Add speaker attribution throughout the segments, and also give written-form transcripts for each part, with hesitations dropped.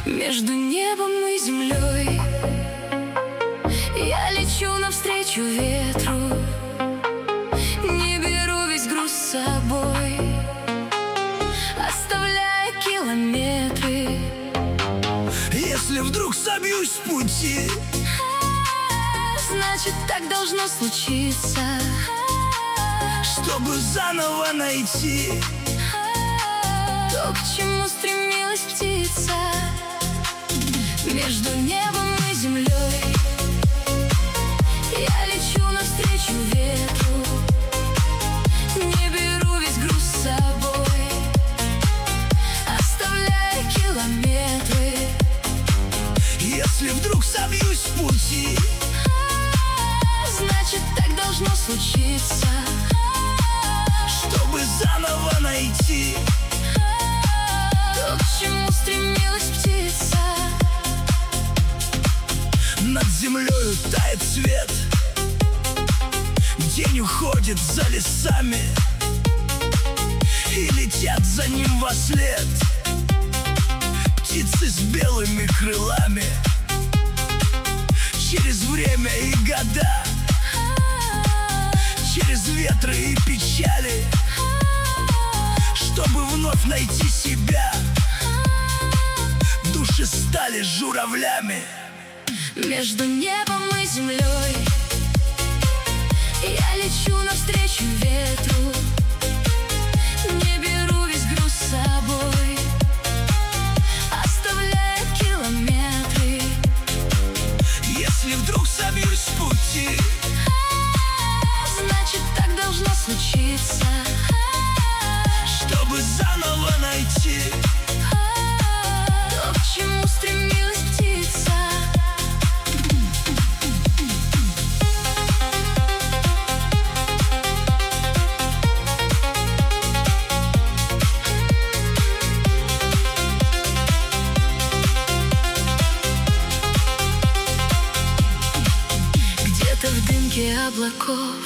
Speaker 1: Между небом и землей я лечу навстречу ветру, не беру весь груз с собой, оставляя километры.
Speaker 2: Если вдруг собьюсь с пути,
Speaker 1: значит, так должно случиться,
Speaker 2: чтобы заново найти
Speaker 1: то, к чему стремилась птица. Между небом и землей я лечу навстречу ветру, не беру весь груз с собой, оставляя километры.
Speaker 2: Если вдруг собьюсь с пути,
Speaker 1: значит, так должно случиться,
Speaker 2: чтобы заново найти
Speaker 1: то, к чему стремилась птица.
Speaker 2: Над землею тает свет, день уходит за лесами, и летят за ним вослед птицы с белыми крылами. Через время и года, через ветры и печали, чтобы вновь найти себя, души стали журавлями.
Speaker 1: Между небом и землей я лечу навстречу ветру, не беру весь груз с собой, оставляя километры.
Speaker 2: Если вдруг собьюсь с пути,
Speaker 1: значит, так должно случиться,
Speaker 2: чтобы заново найти
Speaker 1: то, к чему стремилась птица. Где-то в дымке облаков,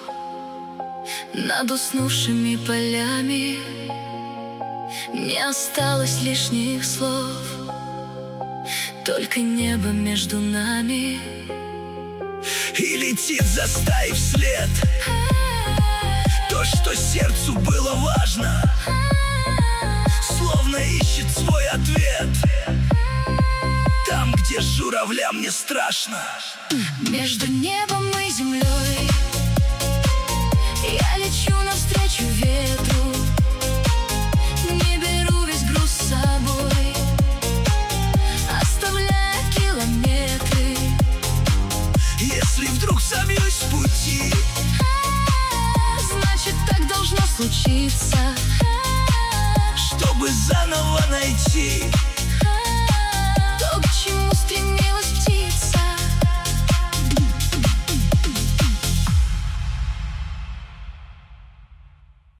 Speaker 1: над уснувшими полями, не осталось лишних слов, только небо между нами.
Speaker 2: и летит за стаей вслед то, что сердцу было важно, словно ищет свой ответ там, где журавлям не страшно.
Speaker 1: Между небом и землей я лечу навстречу ветру, не беру весь груз с собой, оставляя километры.
Speaker 2: Если вдруг собьюсь с пути,
Speaker 1: значит, так должно случиться,
Speaker 2: чтобы заново найти